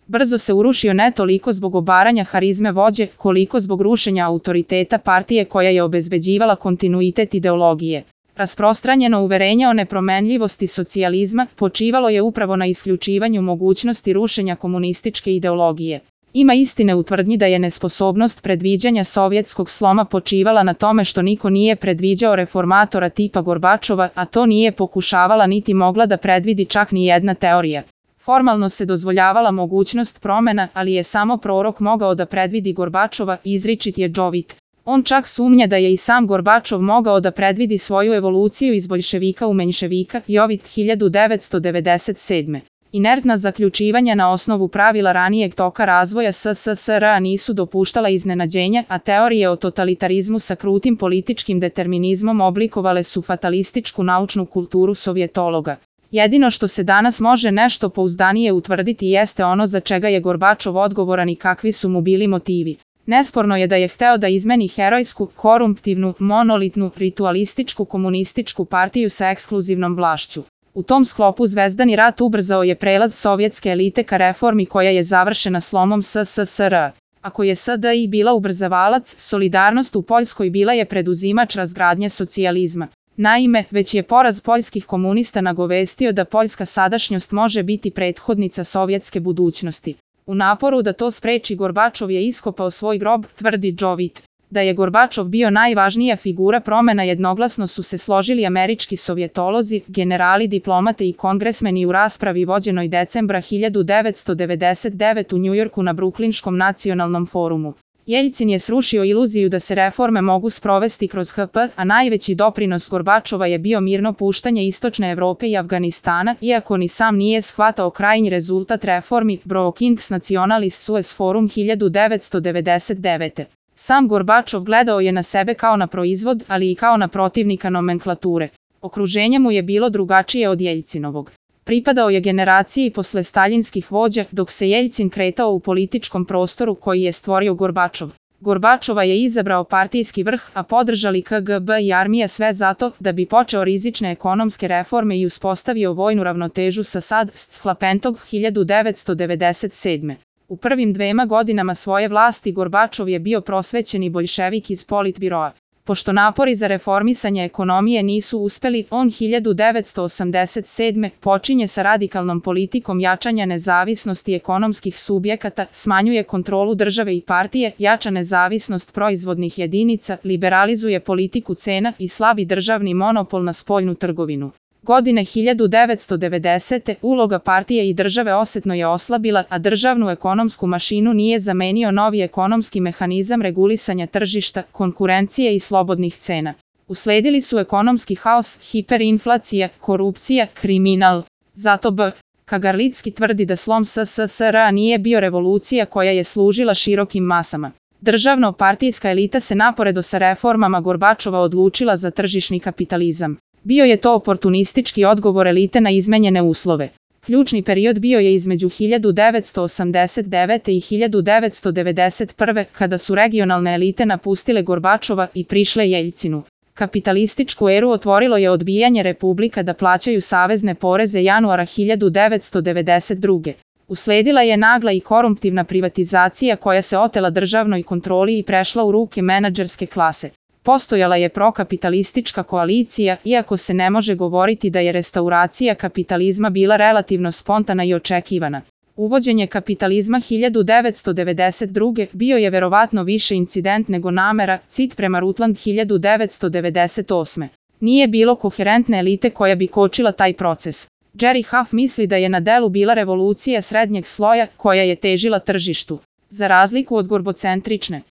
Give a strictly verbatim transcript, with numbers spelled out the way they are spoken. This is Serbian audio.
brzo se urušio ne toliko zbog obaranja harizme vođe, koliko zbog rušenja autoriteta partije koja je obezbeđivala kontinuitet ideologije. Rasprostranjeno uverenje o nepromenljivosti socijalizma počivalo je upravo na isključivanju mogućnosti rušenja komunističke ideologije. Ima istine u tvrdnji da je nesposobnost predviđanja sovjetskog sloma počivala na tome što niko nije predviđao reformatora tipa Gorbačova, a to nije pokušavala niti mogla da predvidi čak ni jedna teorija. Formalno se dozvoljavala mogućnost promena, ali je samo prorok mogao da predvidi Gorbačova, izričit je Jovit. On čak sumnja da je i sam Gorbačov mogao da predvidi svoju evoluciju iz boljševika u menševika, Jovit hiljadu devetsto devedeset sedme. Inertna zaključivanja na osnovu pravila ranijeg toka razvoja S S S R nisu dopuštala iznenađenja, a teorije o totalitarizmu sa krutim političkim determinizmom oblikovale su fatalističku naučnu kulturu sovjetologa. Jedino što se danas može nešto pouzdanije utvrditi jeste ono za čega je Gorbačov odgovoran i kakvi su mu bili motivi. Nesporno je da je hteo da izmeni herojsku, korumptivnu, monolitnu, ritualističku komunističku partiju sa ekskluzivnom vlašću. U tom sklopu Zvezdani rat ubrzao je prelaz sovjetske elite ka reformi koja je završena slomom S S S R. Ako je S D I bila ubrzavalac, solidarnost u Poljskoj bila je preduzimač razgradnje socijalizma. Naime, već je poraz poljskih komunista nagovestio da poljska sadašnjost može biti prethodnica sovjetske budućnosti. U naporu da to spreči Gorbačov je iskopao svoj grob, tvrdi Jovit. Da je Gorbačov bio najvažnija figura promena jednoglasno su se složili američki sovjetolozi, generali, diplomate i kongresmeni u raspravi vođenoj decembra hiljadu devetsto devedeset devete u Njujorku na Bruklinškom nacionalnom forumu. Jeljcin je srušio iluziju da se reforme mogu sprovesti kroz H P, a najveći doprinos Gorbačova je bio mirno puštanje Istočne Evrope i Afganistana, iako ni sam nije shvatao krajnji rezultat reformi, Brookings Nationalist Suez Forum hiljadu devetsto devedeset devete. Sam Gorbačov gledao je na sebe kao na proizvod, ali i kao na protivnika nomenklature. Okruženje mu je bilo drugačije od Jeljcinovog. Pripadao je generaciji posle staljinskih vođa, dok se Jeljcin kretao u političkom prostoru koji je stvorio Gorbačov. Gorbačova je izabrao partijski vrh, a podržali K G B i armija, sve zato da bi počeo rizične ekonomske reforme i uspostavio vojnu ravnotežu sa Sad Schlapentog hiljadu devetsto devedeset sedme. U prvim dvema godinama svoje vlasti Gorbačov je bio prosvećeni boljševik iz Politbiroa. Pošto napori za reformisanje ekonomije nisu uspeli, on hiljadu devetsto osamdeset sedme počinje sa radikalnom politikom jačanja nezavisnosti ekonomskih subjekata, smanjuje kontrolu države i partije, jača nezavisnost proizvodnih jedinica, liberalizuje politiku cena i slabi državni monopol na spoljnu trgovinu. Godine hiljadu devetsto devedesete uloga partije i države osetno je oslabila, a državnu ekonomsku mašinu nije zamenio novi ekonomski mehanizam regulisanja tržišta, konkurencije i slobodnih cena. Usledili su ekonomski haos, hiperinflacija, korupcija, kriminal. Zato B. Kagarlicki tvrdi da slom S S S R nije bio revolucija koja je služila širokim masama. Državno-partijska elita se naporedo sa reformama Gorbačova odlučila za tržišni kapitalizam. Bio je to oportunistički odgovor elite na izmenjene uslove. Ključni period bio je između hiljadu devetsto osamdeset devete i hiljadu devetsto devedeset prve kada su regionalne elite napustile Gorbačova i prišle Jeljcinu. Kapitalističku eru otvorilo je odbijanje republika da plaćaju savezne poreze januara hiljadu devetsto devedeset druge. Usledila je nagla i korumptivna privatizacija koja se otela državnoj kontroli i prešla u ruke menadžerske klase. Postojala je prokapitalistička koalicija, iako se ne može govoriti da je restauracija kapitalizma bila relativno spontana i očekivana. Uvođenje kapitalizma hiljadu devetsto devedeset druge bio je verovatno više incident nego namera, cit prema Rutland hiljadu devetsto devedeset osme. Nije bilo koherentne elite koja bi kočila taj proces. Jerry Huff misli da je na delu bila revolucija srednjeg sloja koja je težila tržištu. Za razliku od gorbocentrične